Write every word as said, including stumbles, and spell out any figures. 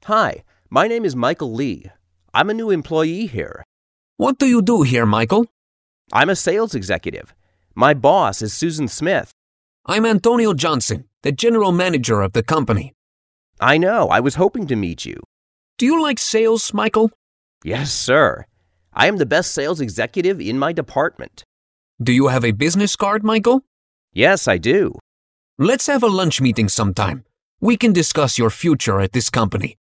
Hi, my name is Michael Lee. I'm a new employee here. What do you do here, Michael? I'm a sales executive. My boss is Susan Smith. I'm Antonio Johnson, the general manager of the company. I know, I was hoping to meet you. Do you like sales, Michael? Yes, sir. I am the best sales executive in my department. Do you have a business card, Michael? Yes, I do. Let's have a lunch meeting sometime. We can discuss your future at this company.